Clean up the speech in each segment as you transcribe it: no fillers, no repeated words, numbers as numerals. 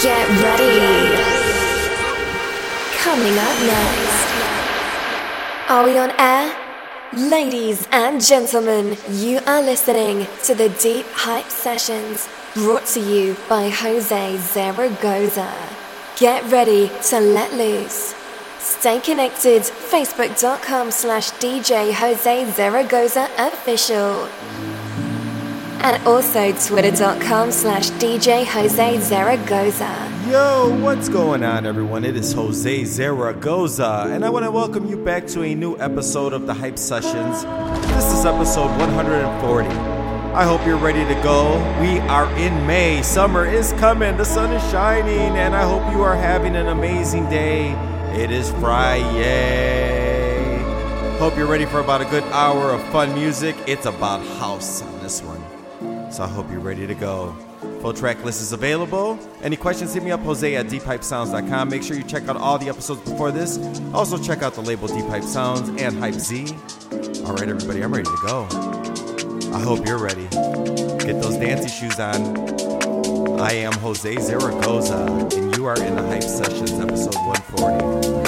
Get ready. Coming up next. Are we on air? Ladies and gentlemen, you are listening to the Deep Hype Sessions, brought to you by Jose Zaragoza. Get ready to let loose. Stay connected, facebook.com/DJ Jose Zaragoza official. And also twitter.com/DJ Jose Zaragoza. Yo, what's going on, everyone? It is Jose Zaragoza, and I want to welcome you back to a new episode of the Hype Sessions. This is episode 140. I hope you're ready to go. We are in May. Summer is coming. The sun is shining, and I hope you are having an amazing day. It is Friday. Hope you're ready for about a good hour of fun music. It's about house on this one, so I hope you're ready to go. Full track list is available. Any questions, hit me up, Jose at deephypesounds.com. Make sure you check out all the episodes before this. Also check out the label Deep Hype Sounds and Hype Z. All right, everybody, I'm ready to go. I hope you're ready. Get those dancey shoes on. I am Jose Zaragoza, and you are in the Hype Sessions, episode 140.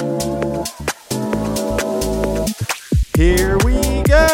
Here we go.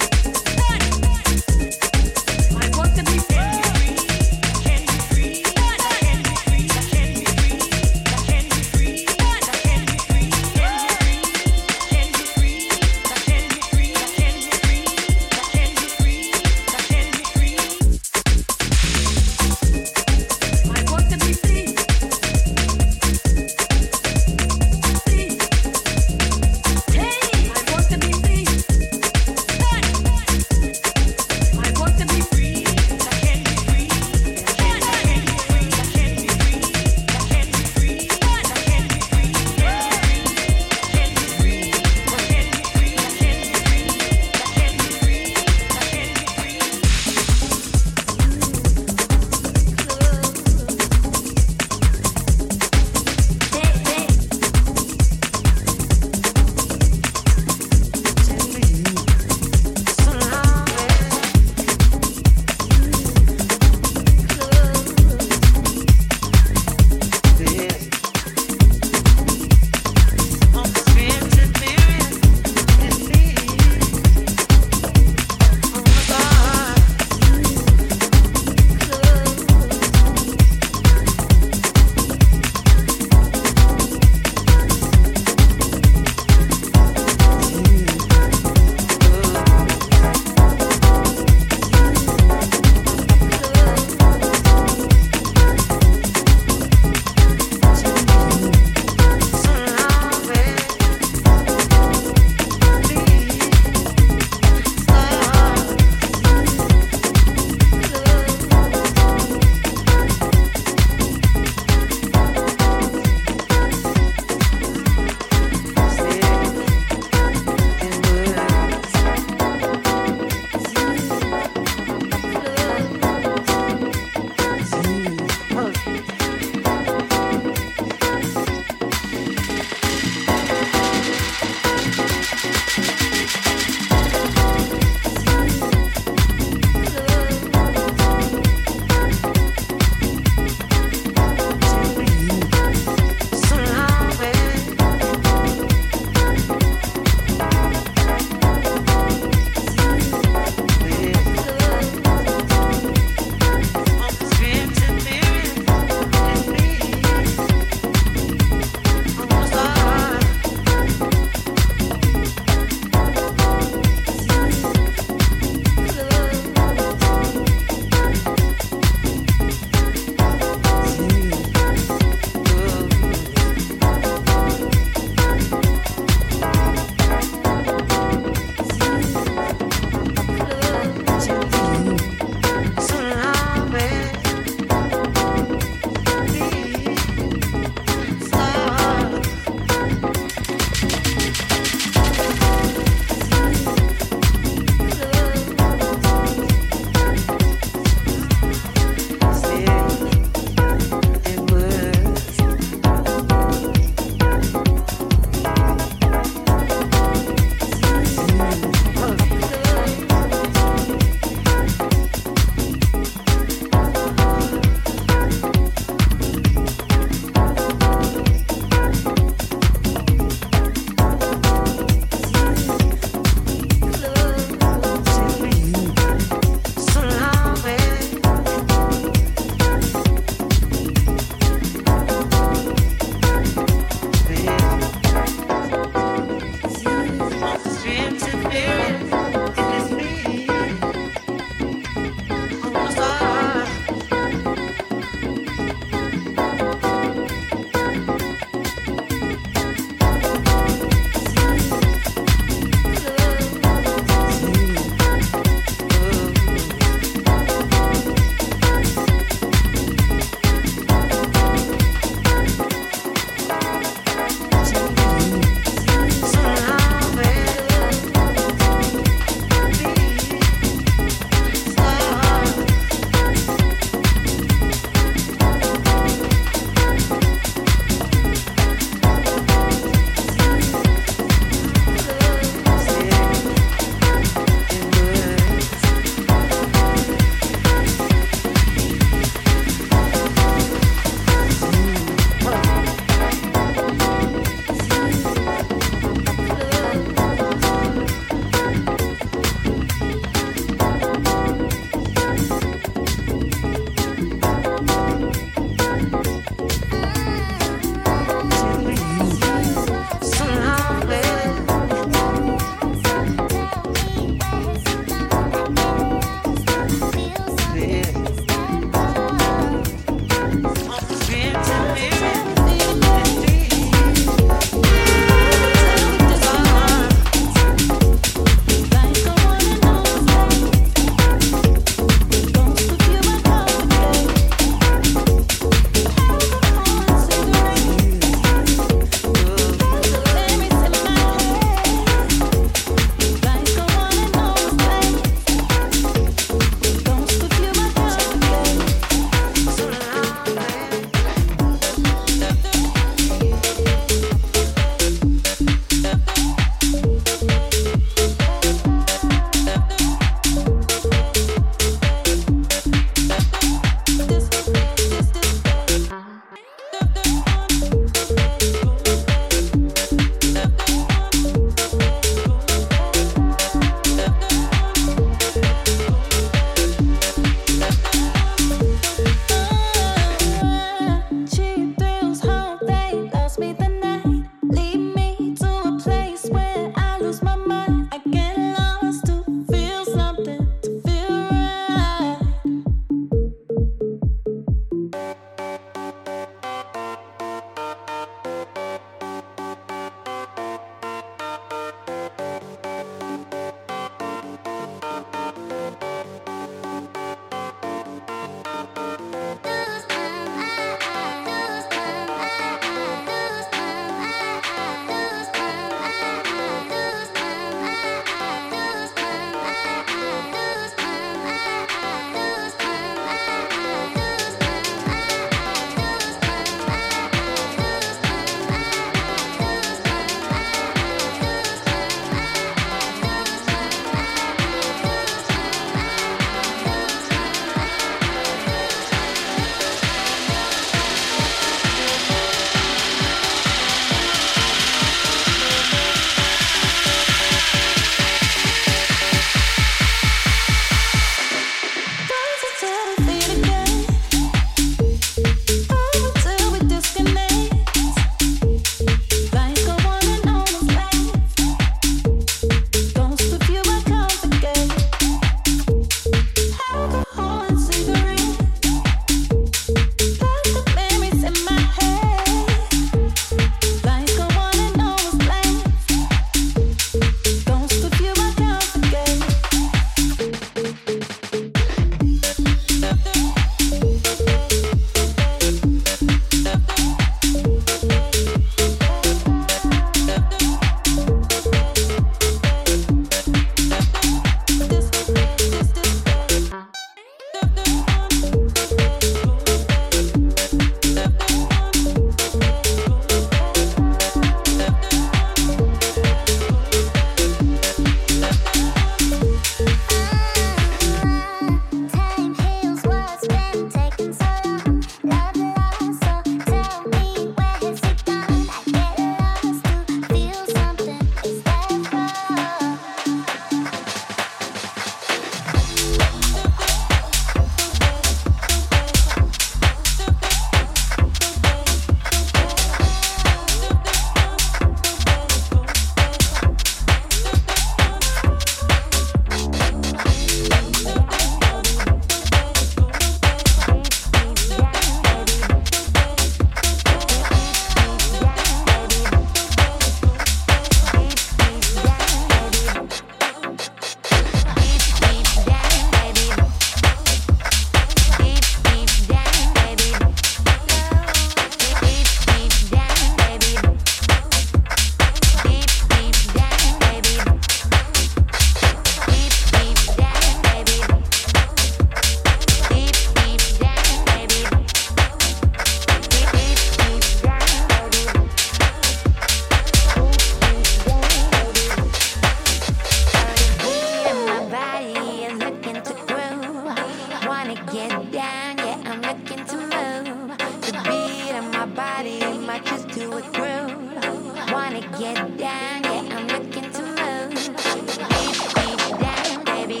to a groove. Wanna get down, yeah, I'm looking to move. Deep down, baby.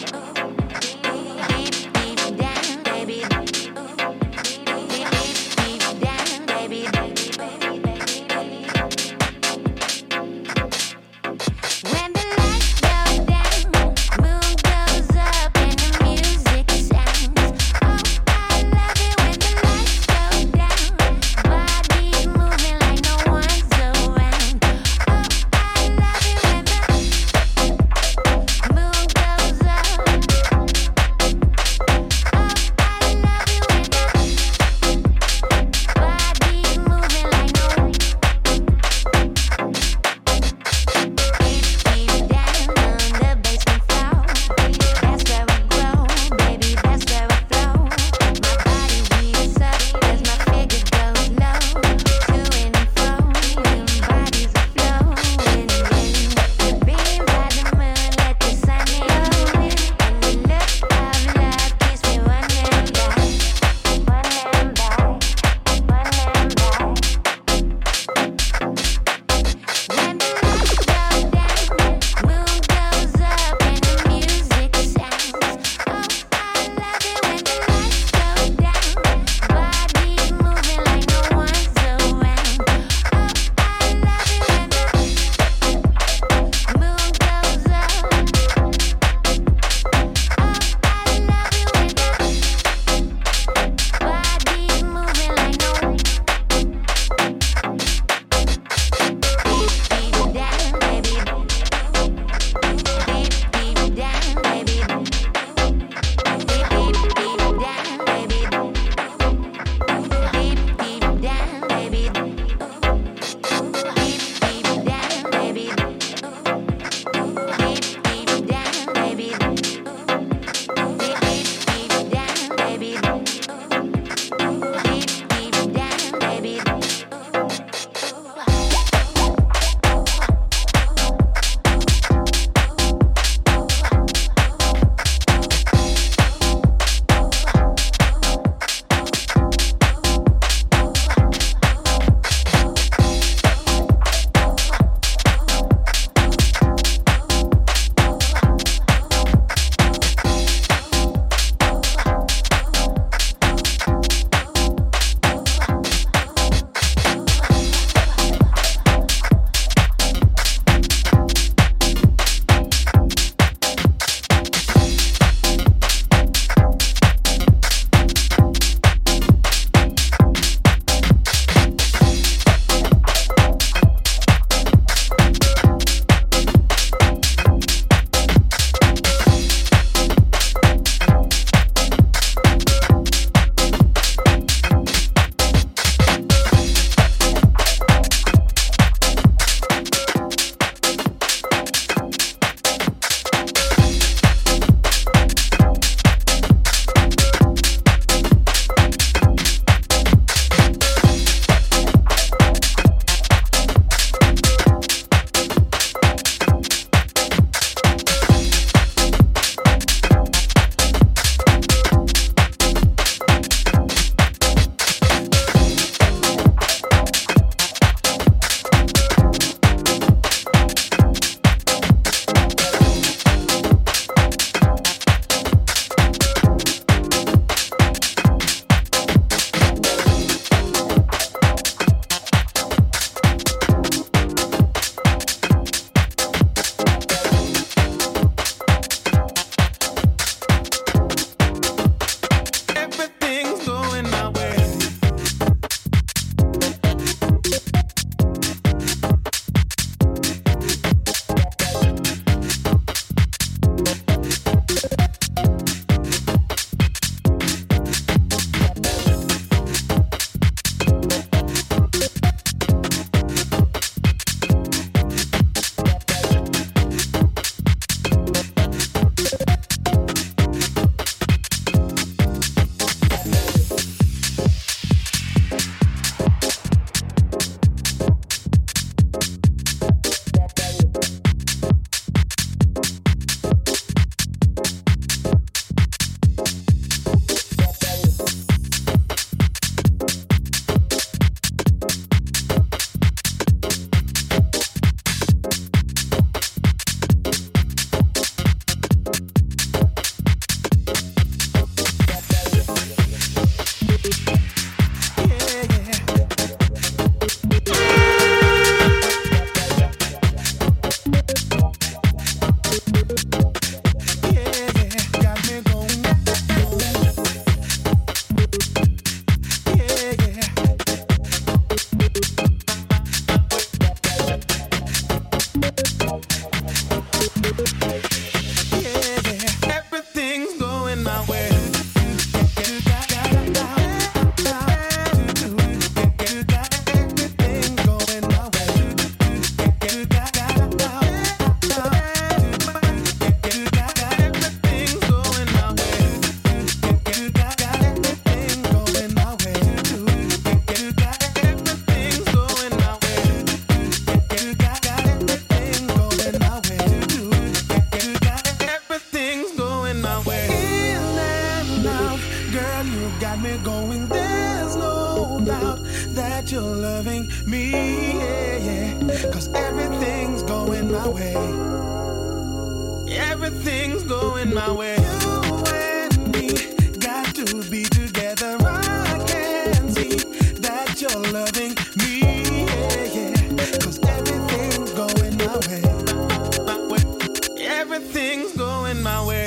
Deep down, baby. Deep down, baby. When the lights go down, moon goes up and the music sounds. Oh, I love it when the lights go down. Bodies moving like no one's around. Oh, you're loving me, yeah, yeah. 'Cause everything's going my way. Everything's going my way. You and me got to be together. I can see that you're loving me, yeah, yeah. 'Cause everything's going my way. My way. Everything's going my way.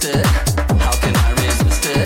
it? How can I resist it?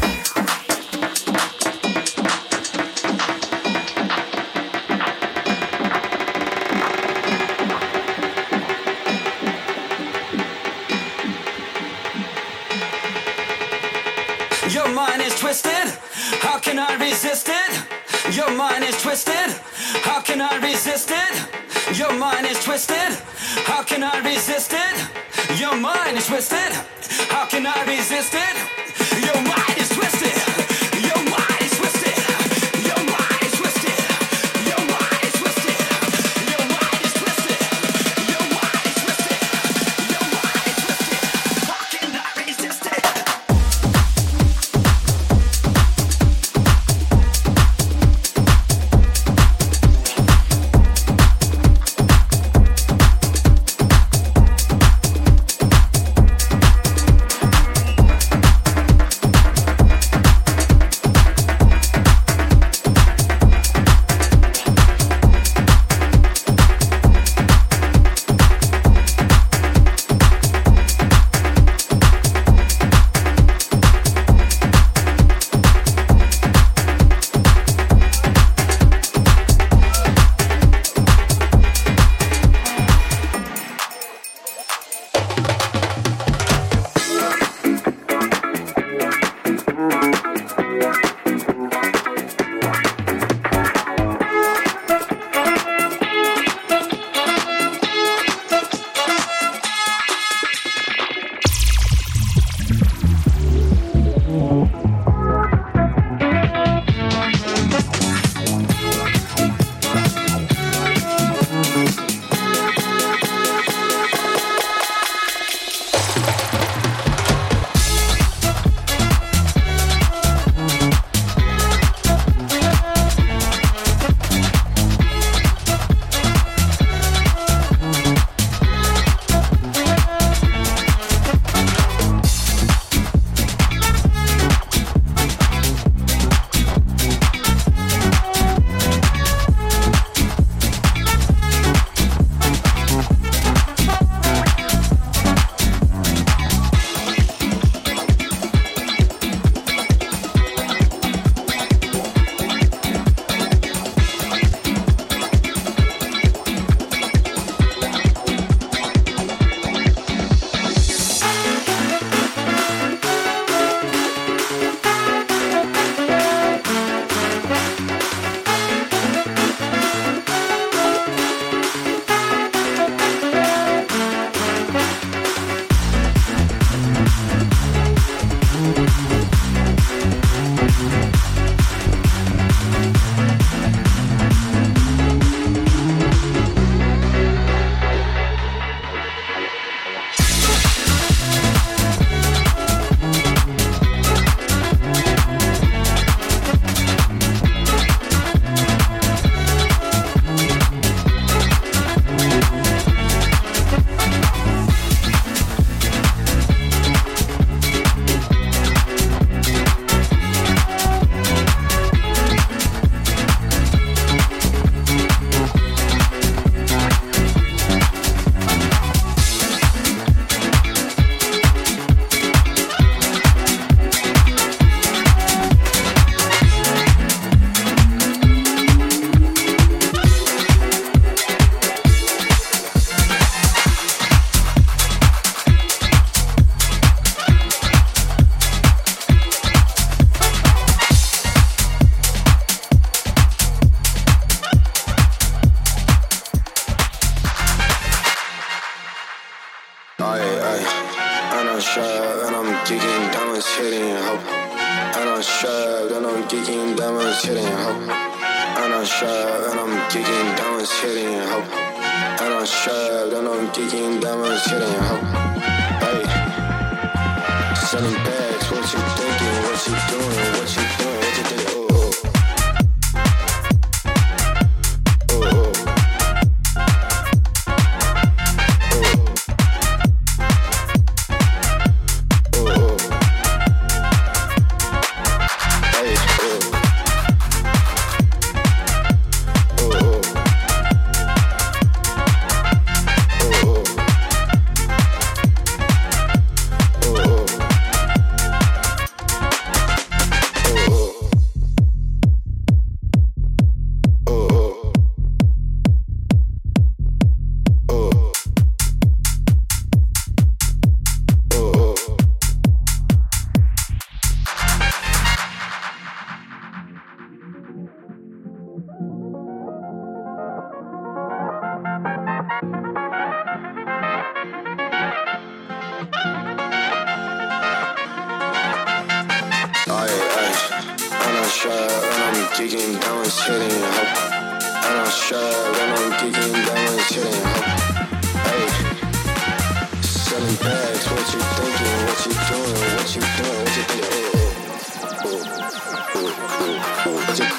Your mind is twisted. How can I resist it? Your mind is twisted. How can I resist it? Your mind is twisted. How can I resist it? Your mind is twisted. How can I resist it? Your mind is twisted. Your mind is twisted. Your mind is twisted. Your mind is twisted. Your mind is twisted. Your mind is twisted. Your mind is twisted. How can I resist it? oh. geeking down with shit in your hoe. And I'm strapped and I'm geeking down with shit in your hoe. Hey, selling bags, what you thinking, what you doing, what you doing, what you thinking, what you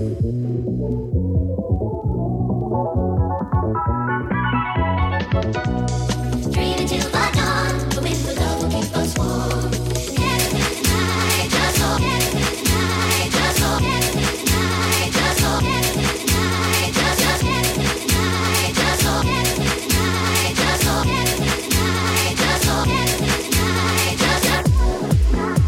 Dreaming till the dawn, the wind will love will keep us warm. Tonight, just so. Tonight, just so. Tonight, just so. Tonight, just so. Tonight, just so. Tonight, just so. Tonight, just so. Tonight, just so.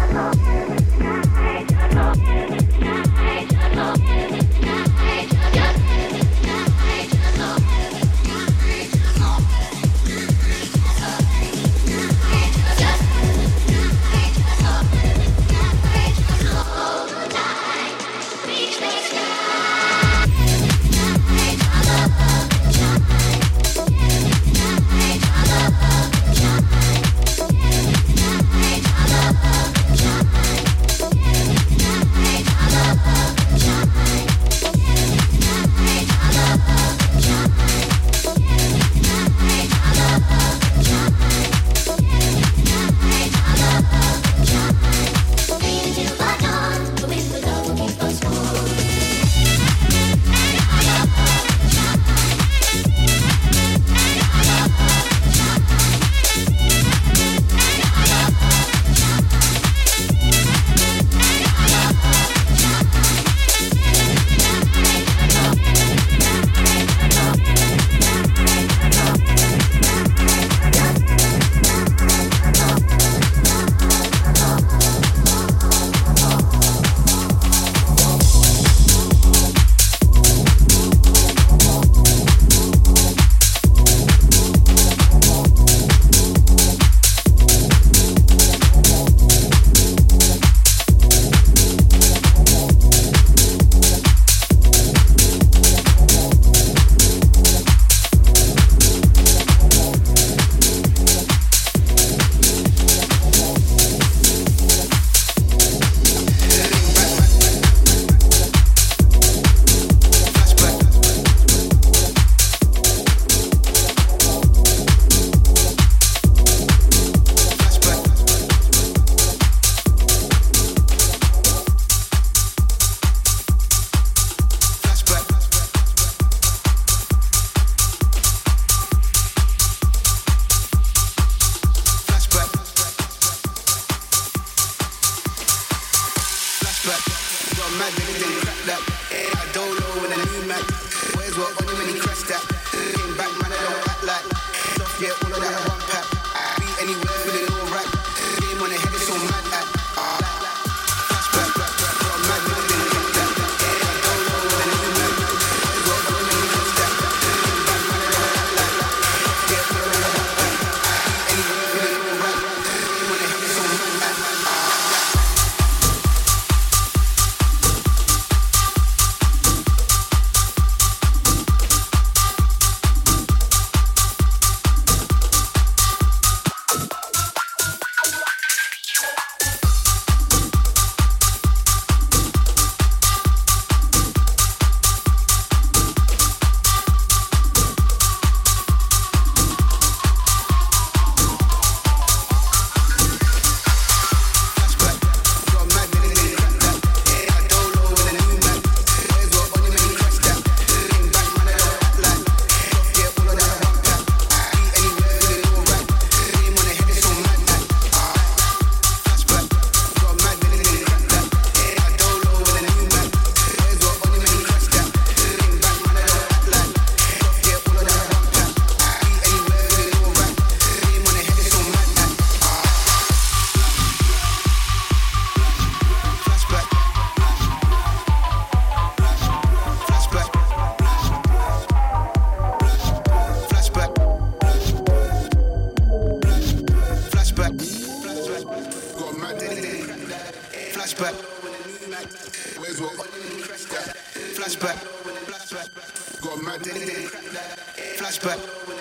Flashback.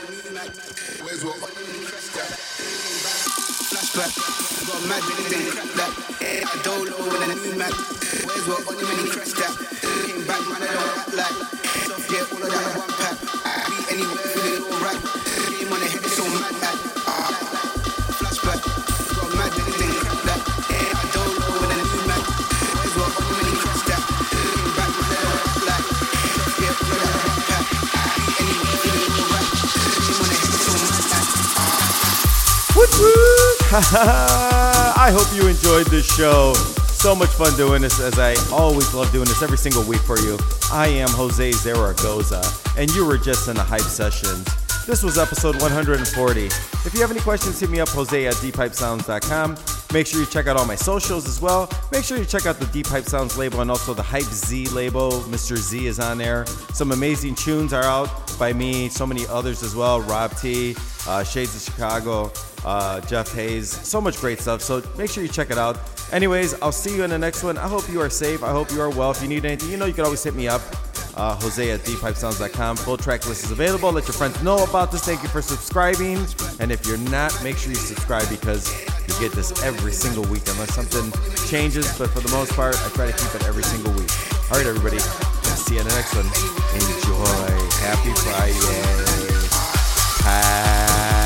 Where's what? Flashback. Got mad with it, crack that. I don't know when a new Mac. Where's what? On when he crashed that. Came back, man, I don't act like. Soft, yeah, all of that one pack. Be anywhere, feeling alright. Game on the head, it's so mad at. Flashback. Got mad with it, crack that. I don't know when a new Mac. Where's what? On when he crashed that. Came back, man, I hope you enjoyed this show. So much fun doing this, as I always love doing this every single week for you. I am Jose Zaragoza, and you were just in the Hype Sessions. This was episode 140. If you have any questions, hit me up, Jose at deephypesounds.com. Make sure you check out all my socials as well. Make sure you check out the Deep Hype Sounds label and also the Hype Z label. Mr. Z is on there. Some amazing tunes are out by me, so many others as well. Rob T, Shades of Chicago, Jeff Hayes. So much great stuff, so make sure you check it out. Anyways, I'll see you in the next one. I hope you are safe. I hope you are well. If you need anything, you know you can always hit me up. Jose at deephypesounds.com. Full track list is available. Let your friends know about this. Thank you for subscribing. And if you're not, make sure you subscribe because you get this every single week unless something changes. But for the most part, I try to keep it every single week. All right, everybody. See you in the next one. Enjoy. Happy Friday. Bye.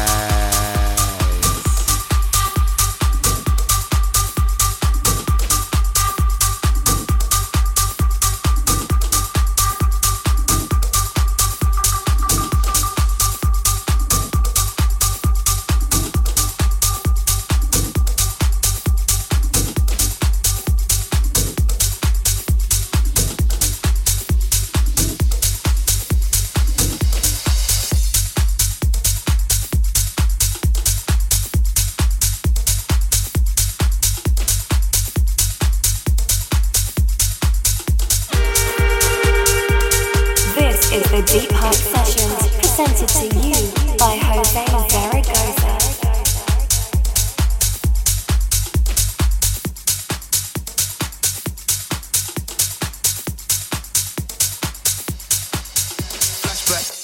The Deep Hype Sessions, presented to you by Jose Zaragoza. Flashback.